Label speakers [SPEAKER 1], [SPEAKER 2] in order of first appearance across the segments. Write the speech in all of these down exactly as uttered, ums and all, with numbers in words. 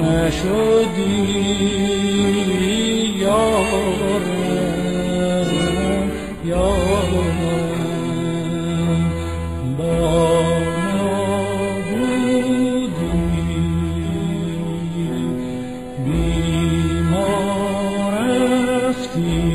[SPEAKER 1] نشدی یارم یارم با نابودی بی ما رفتی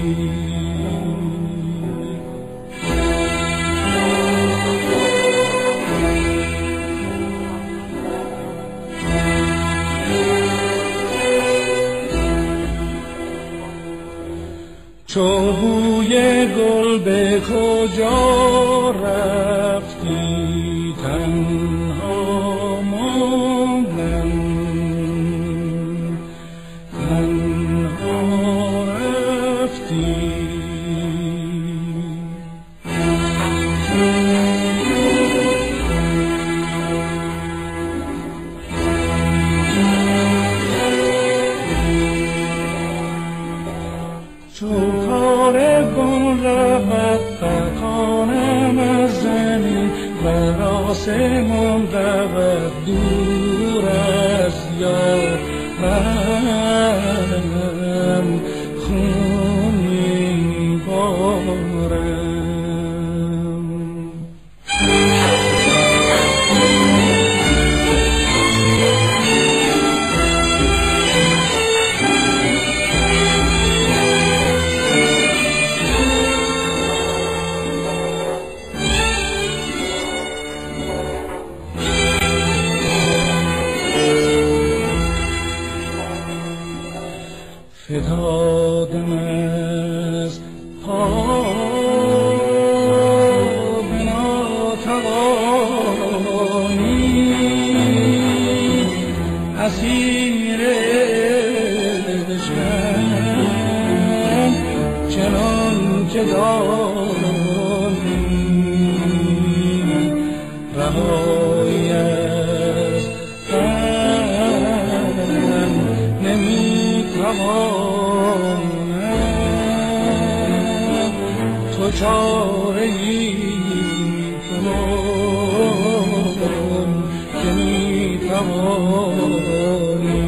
[SPEAKER 1] چو بوی گل به کجا رفتی تنها ماندم تنها رفتی چو کاروان رود فغانم از زمین بر آسمان رود دور از یارم خون میبارم فتادم از پا به ناتوانی اسیر عشقم چنان که دانی رهایی از غم نمی‌توانم تو چاره‌ای کن که می‌توانی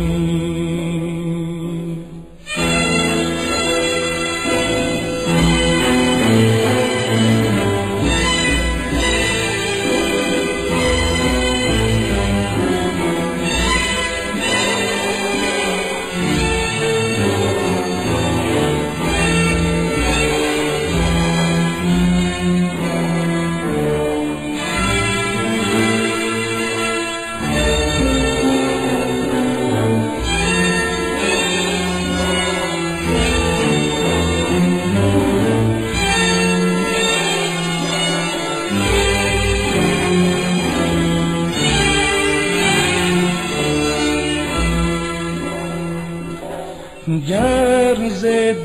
[SPEAKER 1] گر ز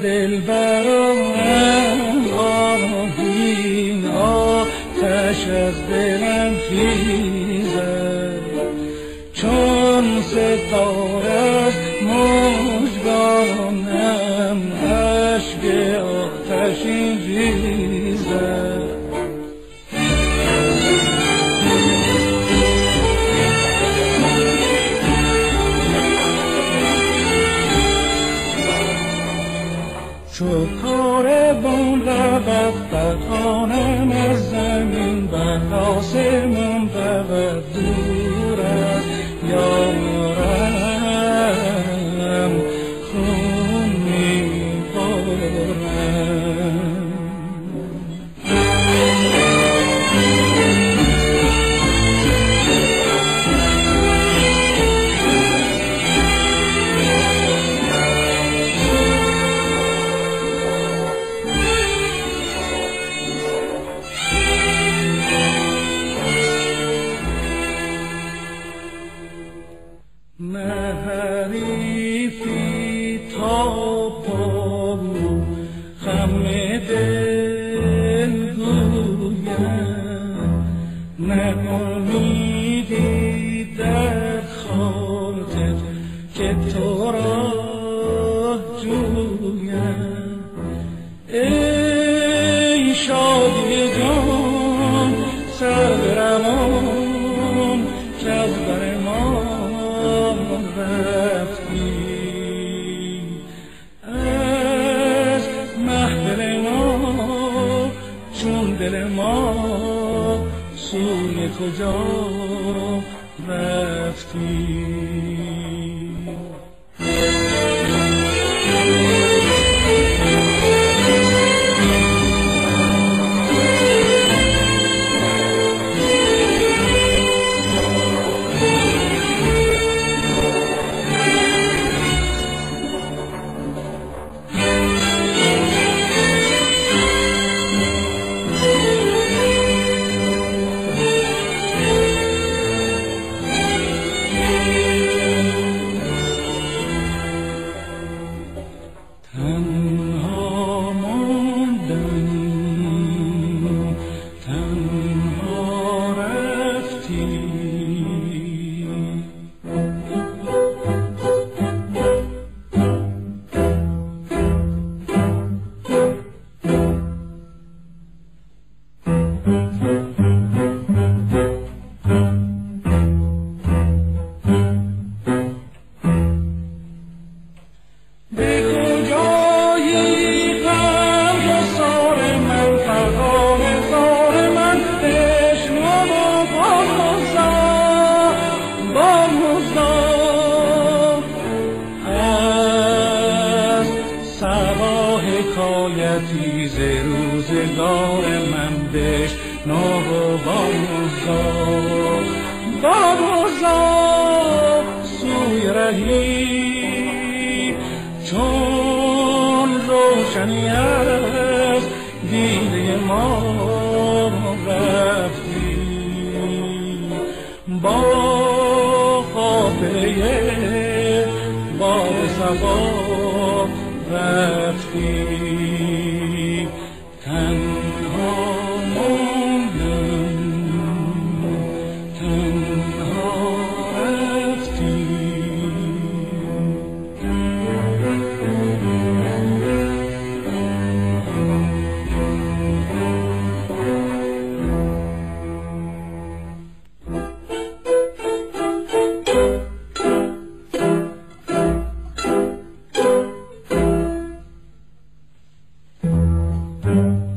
[SPEAKER 1] دلبرم آهی آتش از دلم خیزد چون ستاره از مژگانم اشک آتشین ریزد چو کاروان رود فغانم از زمین بر آسمان رود دور از یارم خون میبارم نه حریفی تا پا خم دل گویم نه امیدی در خاطر که تو را جویم ای شادی جان صبرمان که از بر ما رفت کجا رفتی؟ حکایتی ز روزگار من بشنو و باموزا باموزا سوی رهی چون روشنی از دیده ما رفتی با قافله با صبا رفتی تنها موندم تنها رفتی thank you